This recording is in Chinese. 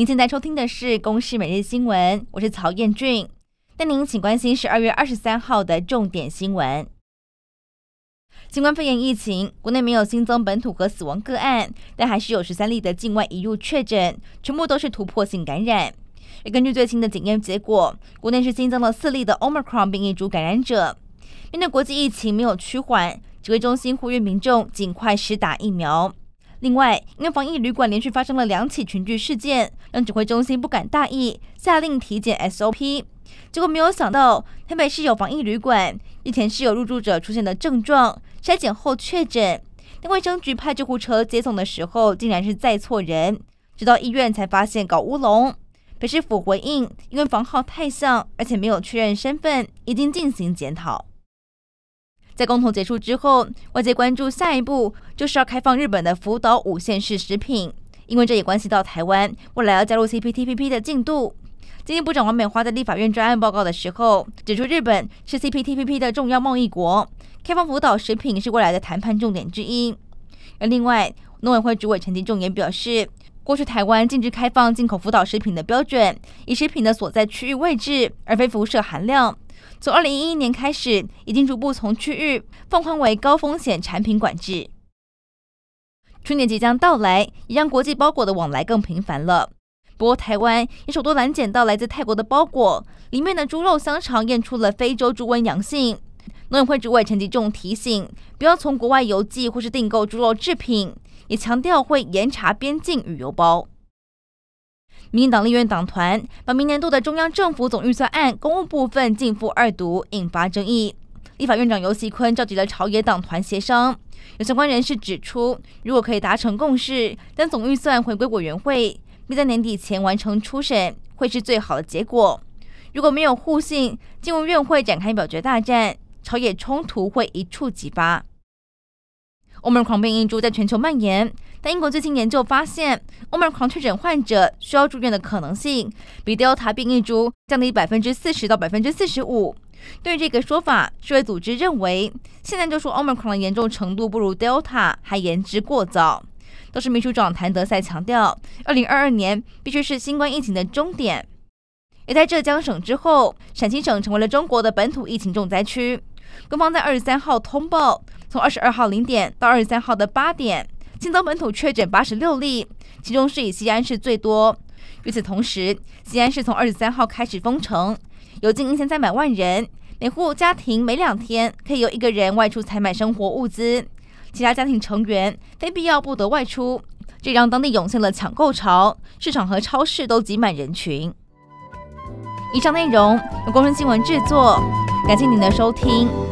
您现在收听的是《公视每日新闻》，我是曹彦俊。带您请关心12月23号的重点新闻。新冠肺炎疫情，国内没有新增本土和死亡个案，但还是有13例的境外移入确诊，全部都是突破性感染。而根据最新的检验结果，国内是新增了4例的 Omicron 变异株感染者。面对国际疫情没有趋缓，指挥中心呼吁民众尽快施打疫苗。另外，因为防疫旅馆连续发生了2起群聚事件，让指挥中心不敢大意，下令体检 SOP。结果没有想到，台北市有防疫旅馆日前是有入住者出现的症状，筛检后确诊，但卫生局派救护车接送的时候，竟然是载错人，直到医院才发现搞乌龙。北市府回应，因为房号太像，而且没有确认身份，已经进行检讨。在公投结束之后，外界关注下一步就是要开放日本的福岛5县市食品，因为这也关系到台湾未来要加入 CPTPP 的进度。经济部长王美花在立法院专案报告的时候指出，日本是 CPTPP 的重要贸易国，开放福岛食品是未来的谈判重点之一。而另外，农委会主委陈吉仲也表示，过去台湾禁止开放进口福岛食品的标准，以食品的所在区域位置，而非辐射含量。从2011年开始，已经逐步从区域放宽为高风险产品管制。春节即将到来，也让国际包裹的往来更频繁了。不过，台湾也首度拦检到来自泰国的包裹，里面的猪肉香肠验出了非洲猪瘟阳性。农委会主委陈吉仲提醒，不要从国外邮寄或是订购猪肉制品，也强调会严查边境与邮包。民进党立院党团把明年度的中央政府总预算案公务部分逕付2读，引发争议。立法院长游锡堃召集了朝野党团协商，有相关人士指出，如果可以达成共识，将总预算回归委员会，并在年底前完成初审，会是最好的结果。如果没有互信，进入院会展开表决大战，朝野冲突会一触即发。Omicron 变异株在全球蔓延，但英国最新研究发现 ，Omicron 确诊患者需要住院的可能性比 Delta 变异株降低40%到45%。对于这个说法，世卫组织认为，现在就说 Omicron 的严重程度不如 Delta 还言之过早。都是秘书长谭德赛强调，2022年必须是新冠疫情的终点。而在浙江省之后，陕西省成为了中国的本土疫情重灾区。官方在23号通报，从22号0点到23号的8点，新增本土确诊86例，其中是以西安市最多。与此同时，西安市从23号开始封城，有近1300万人，每户家庭每2天可以有1个人外出采买生活物资，其他家庭成员非必要不得外出，这让当地涌现了抢购潮，市场和超市都挤满人群。以上内容由公视新闻制作，感谢您的收听。